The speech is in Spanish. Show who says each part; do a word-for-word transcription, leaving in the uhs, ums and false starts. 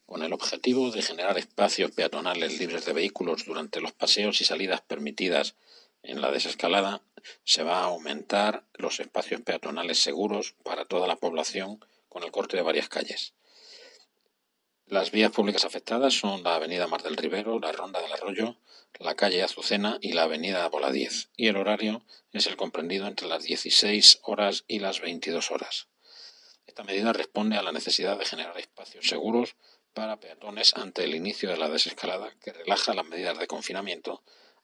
Speaker 1: Con el objetivo de generar espacios peatonales libres de vehículos durante los paseos y salidas permitidas en la desescalada, se va a aumentar los espacios peatonales seguros para toda la población con el corte de varias calles. Las vías públicas afectadas son la avenida Mar del Ribero, la Ronda del Arroyo, la calle Azucena y la avenida Voladíez, y el horario es el comprendido entre las dieciséis horas y las veintidós horas. Esta medida responde a la necesidad de generar espacios seguros para peatones ante el inicio de la desescalada, que relaja las medidas de confinamiento